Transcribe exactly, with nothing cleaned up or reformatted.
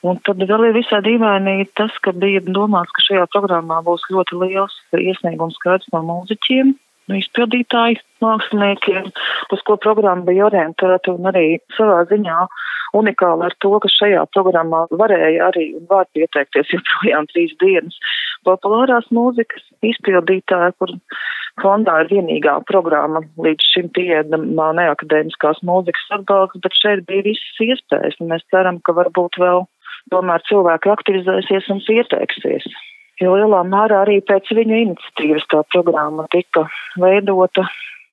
Un tad vēl ir visā dīvaini tas, ka bija domāts, ka šajā programmā būs ļoti liels iesniegums skaits no mūziķiem, no izpildītāju māksliniekiem, uz ko programma bija orientēta un arī savā ziņā unikāli ar to, ka šajā programmā varēja arī un var pieteikties joprojām trīs dienas populārās mūzikas izpildītāji, kur fondā ir vienīgā programma līdz šim pieejamā neakadēmiskās mūzikas atbalsts, bet šeit bija visas iespējas, un mēs ceram, ka varbūt vēl tomēr cilvēki aktivizēsies un pieteiksies. Jo lielā mērā arī pēc viņa iniciatīvas tā programma tika veidota